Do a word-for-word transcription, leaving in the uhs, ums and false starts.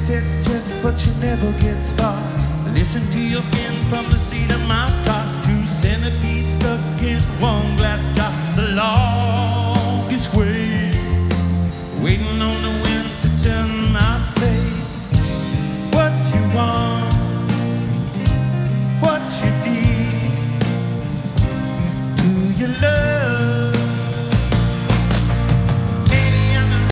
attention, but she never gets far. Listen to your skin from the